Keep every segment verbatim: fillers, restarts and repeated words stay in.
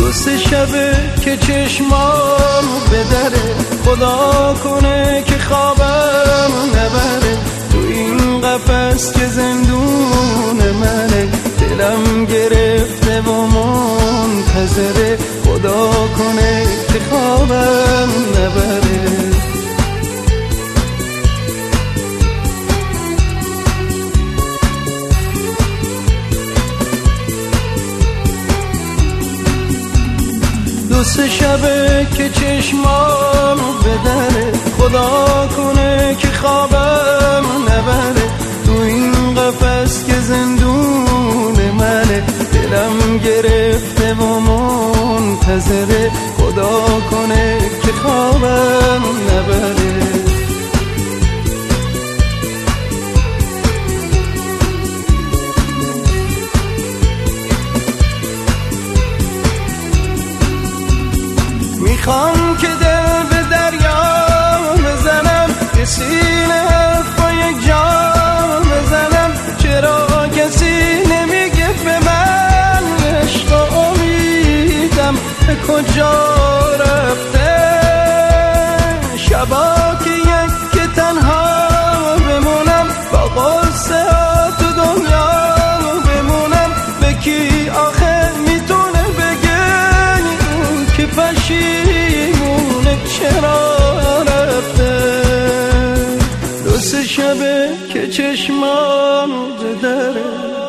دو سه شبه که چشمام به دره، خدا کنه که خوابم نبره. تو این قفس که زندون منه، دلم گرفته و منتظره، خدا کنه که خوابم نبره. دو سه شبه که چشمام به دره، خدا کنه که خوابم نبره. تو این قفس که زندون منه، دلم گرفته و منتظره، خدا کنه که خوابم نبره. میخوام که دل به دریا بزنم، یه سینه حرف با یک جام بزنم. چرا کسی نمیگه به من عشق و امیدم به کجا رفته؟ شبا که یک که تنها بمونم، با قصه ها تو دنیا بمونم. به کی آخه میتونه بگه که پشیمونه چرا رفته؟ دو سه شبه که چشمام دره،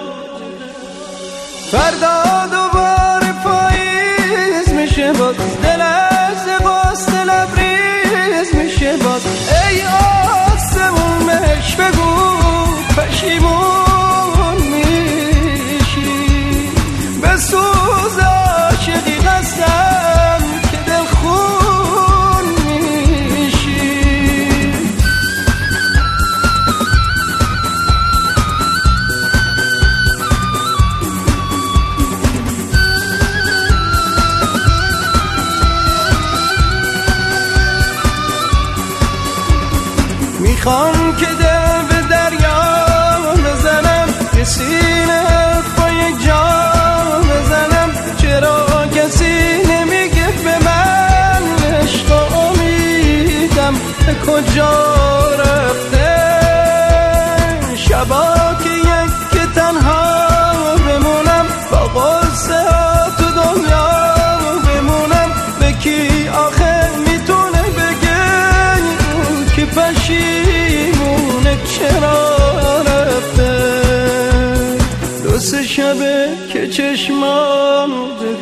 فردا دوباره پاییز میشه باز، دل از غصه لبریز میشه باز. ای آسمون بهش بگو پشیمون میشی، به سوز عاشقی قسم که دل خون میشی. میخوام که دل به دریا بزنم، یه سینه حرف با یک جام بزنم. چرا کسی نمیگه به من عشق و امیدم به کجا رفته؟ شبا که یک که تنها بمونم، با قصه ها تو دنیا بمونم. به کی آخه میتونه بگه که پشیمونه چرا رفته؟ دو سه شبه که چشمام